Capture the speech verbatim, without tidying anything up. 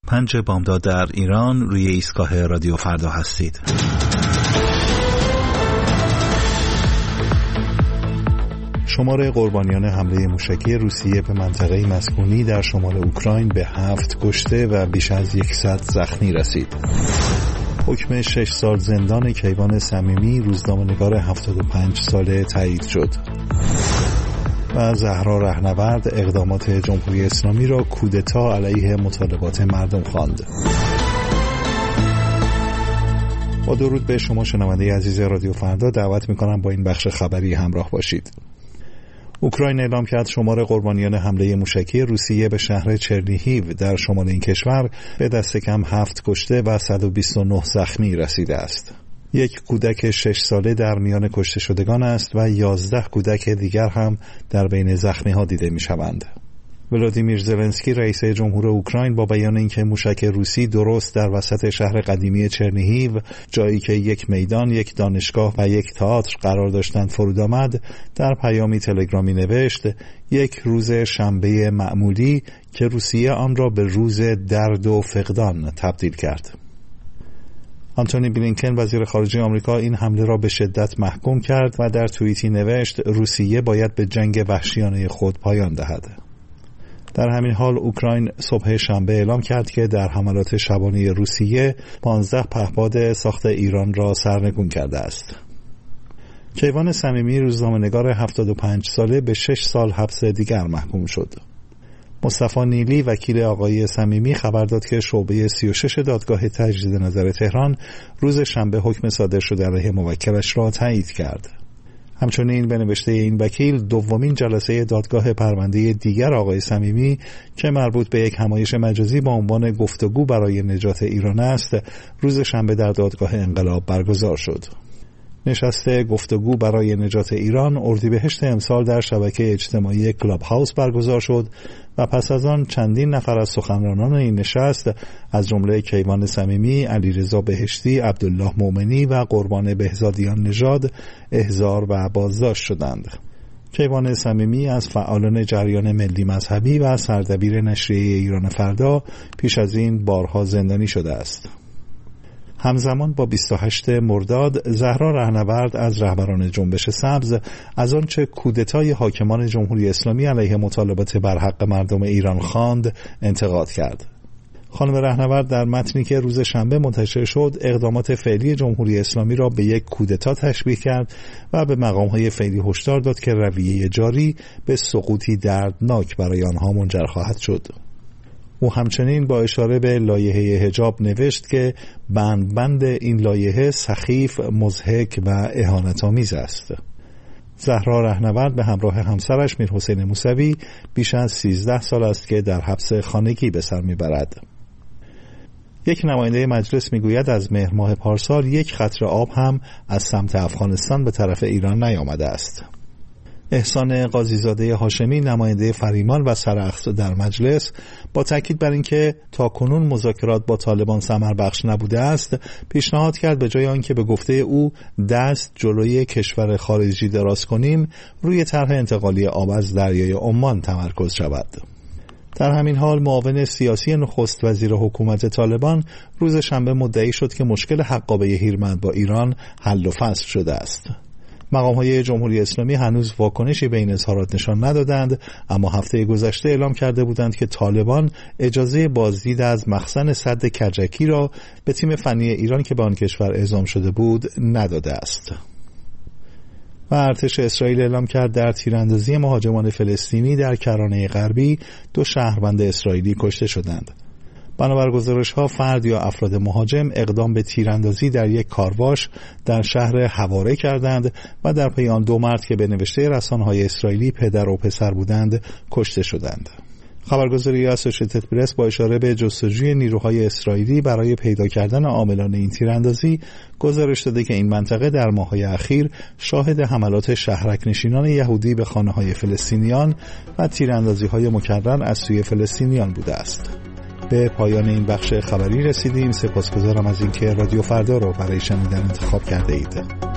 پنج بامداد در ایران روی ایستگاه رادیو فردا هستید. شمار قربانیان حمله موشکی روسیه به منطقه مسکونی در شمال اوکراین به هفت کشته و بیش از صد زخمی رسید. حکم شش سال زندان کیوان صمیمی روزنامه‌نگار هفتاد و پنج ساله تایید شد. و زهرا رهنورد اقدامات جمهوری اسلامی را کودتا علیه مطالبات مردم خواند. با درود به شما شنونده عزیز رادیو فردا، دعوت می‌کنم با این بخش خبری همراه باشید. اوکراین اعلام کرد شمار قربانیان حمله موشکی روسیه به شهر چرنیهیو در شمال این کشور به دست کم هفت کشته و صد و بیست و نه زخمی رسیده است. یک کودک شش ساله در میان کشته شدگان است و یازده کودک دیگر هم در بین زخمی ها دیده می شوند. ولادیمیر زلنسکی رئیس جمهور اوکراین با بیان اینکه موشک روسی درست در وسط شهر قدیمی چرنیهیو، جایی که یک میدان، یک دانشگاه و یک تئاتر قرار داشتند فرود آمد، در پیامی تلگرامی نوشت: یک روز شنبه معمولی که روسیه آن را به روز درد و فقدان تبدیل کرد. آنتونی بلینکن وزیر خارجه آمریکا این حمله را به شدت محکوم کرد و در توییتی نوشت روسیه باید به جنگ وحشیانه خود پایان دهد. در همین حال اوکراین صبح شنبه اعلام کرد که در حملات شبانه روسیه پانزده پهپاد ساخت ایران را سرنگون کرده است. کیوان صمیمی روزنامه‌نگار هفتاد و پنج ساله به شش سال حبس دیگر محکوم شد. مصطفی نیلی وکیل آقای صمیمی خبر داد که شعبه سی و شش دادگاه تجدید نظر تهران روز شنبه حکم صادر شده علیه موکلش را تایید کرد. همچنین به نوشته این وکیل دومین جلسه دادگاه پرونده دیگر آقای صمیمی که مربوط به یک همایش مجازی با عنوان گفتگو برای نجات ایران است، روز شنبه در دادگاه انقلاب برگزار شد. نشست گفتگو برای نجات ایران اردیبهشت امسال در شبکه اجتماعی کلاب هاوس برگزار شد و پس از آن چندین نفر از سخنرانان این نشست از جمله کیوان صمیمی، علیرضا بهشتی، عبدالله مومنی و قربان بهزادیان نژاد احضار و بازداشت شدند. کیوان صمیمی از فعالان جریان ملی مذهبی و سردبیر نشریه ایران فردا پیش از این بارها زندانی شده است. همزمان با بیست و هشتم مرداد، زهرا رهنورد از رهبران جنبش سبز از آنچه کودتای حاکمان جمهوری اسلامی علیه مطالبات برحق مردم ایران خواند انتقاد کرد. خانم رهنورد در متنی که روز شنبه منتشر شد اقدامات فعلی جمهوری اسلامی را به یک کودتا تشبیه کرد و به مقام‌های فعلی هشدار داد که رویه جاری به سقوطی دردناک برای آنها منجر خواهد شد. او همچنین با اشاره به لایحه حجاب نوشت که بند بند این لایحه سخیف، مضحک و اهانت‌آمیز است. زهرا رهنورد به همراه همسرش میرحسین موسوی بیش از سیزده سال است که در حبس خانگی به سر میبرد. یک نماینده مجلس میگوید از مهر ماه پارسال یک قطره آب هم از سمت افغانستان به طرف ایران نیامده است. احسان قاضیزاده هاشمی نماینده فریمان و سرخس در مجلس با تاکید بر اینکه تاکنون مذاکرات با طالبان ثمر بخش نبوده است، پیشنهاد کرد به جای آنکه به گفته او دست جلوی کشور خارجی دراز کنیم، روی طرح انتقالی آب از دریای عمان تمرکز شود. در همین حال معاون سیاسی نخست وزیر حکومت طالبان روز شنبه مدعی شد که مشکل حقابه هیرمند با ایران حل و فصل شده است. مقام‌های جمهوری اسلامی هنوز واکنشی به این اظهارات نشان ندادند، اما هفته گذشته اعلام کرده بودند که طالبان اجازه بازدید از مخزن سد کجکی را به تیم فنی ایران که به آن کشور اعزام شده بود نداده است. و ارتش اسرائیل اعلام کرد در تیراندازی مهاجمان فلسطینی در کرانه غربی دو شهروند اسرائیلی کشته شدند. بنابر گزارش‌ها فرد یا افراد مهاجم اقدام به تیراندازی در یک کارواش در شهر حواره کردند و در پی آن دو مرد که به نوشته رسانه‌های اسرائیلی پدر و پسر بودند کشته شدند. خبرگزاری اسوشیتد پرس با اشاره به جستجوی نیروهای اسرائیلی برای پیدا کردن عاملان این تیراندازی گزارش داده که این منطقه در ماه‌های اخیر شاهد حملات شهرک‌نشینان یهودی به خانه‌های فلسطینیان و تیراندازی‌های مکرر از سوی فلسطینیان بوده است. به پایان این بخش خبری رسیدیم. سپاسگزارم از اینکه رادیو فردا را برای شنیدن انتخاب کرده اید.